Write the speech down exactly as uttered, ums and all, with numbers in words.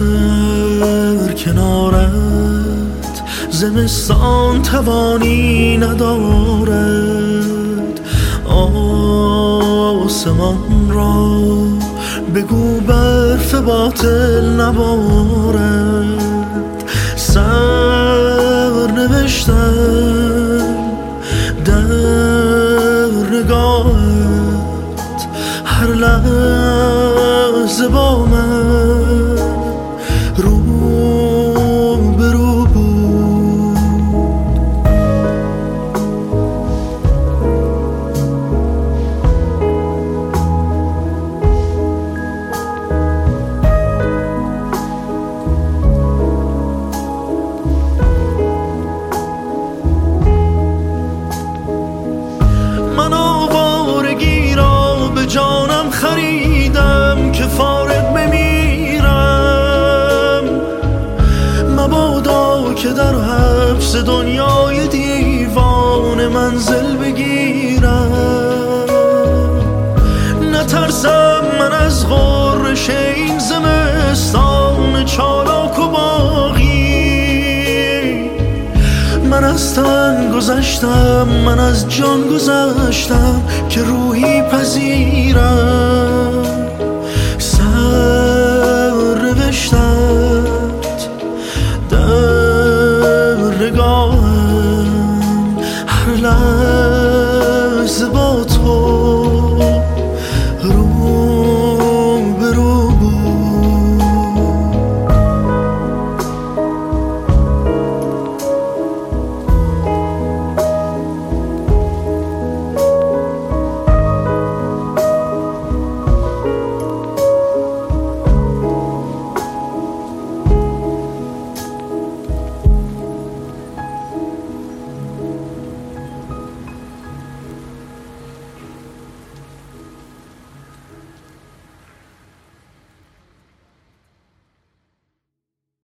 در کنارت زمستان توانی ندارد. آسمان را بگو برف باطل نبارد. سر نوشتم در نگاهت، هر لحظه با من رو به رو بود. من آوارگی را به جانم خریدم که فارغ بمیرم. مبادا که در حبس دنیای دیوان منزل بگیرم. نترسم من از غرش این زمستان چالاک و باغی. من از تن گذشتم، من از جان گذشتم که روحی پذیرم.